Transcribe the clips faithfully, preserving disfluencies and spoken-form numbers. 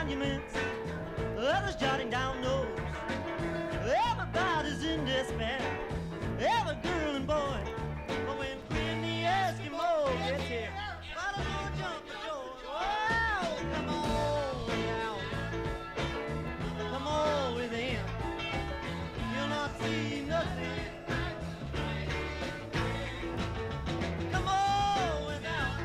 monuments, others jotting down notes. Everybody's in despair, every girl and boy. But when Queen the Eskimo gets here, follow no jump the door. Oh, come on now, come on with him. You'll not see nothing. Come on without.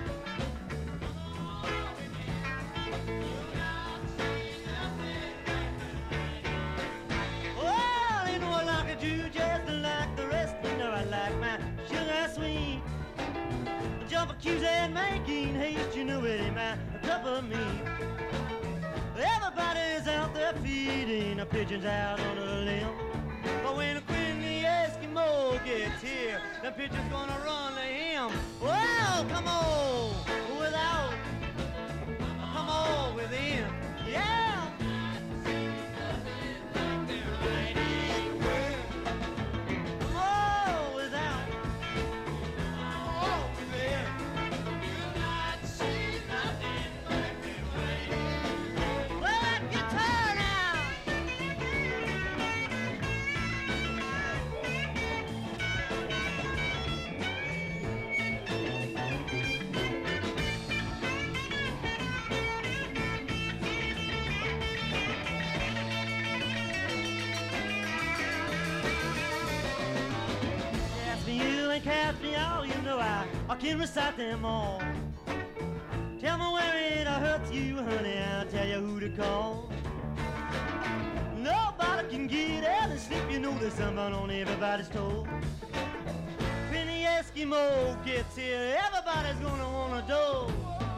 Well, ain't no one like a Jew, just like the rest. You know I like my sugar sweet. Jump accused and making haste, you know it ain't my cup of meat. Everybody's out there feeding the pigeons out on the limb. But when the Queen the Eskimo gets here, the pigeon's gonna run to him. Well, come on without, come on with him. Yeah. Come on without, come on with him. You'll not see nothing like this lady. Play that guitar now. Cast me you and cast me all, you know I, I can recite them all. Tell me where it hurts you, honey, I'll tell you who to call. Nobody can get out and sleep, you know there's someone on everybody's toe. When the Eskimo gets here, everybody's gonna wanna do.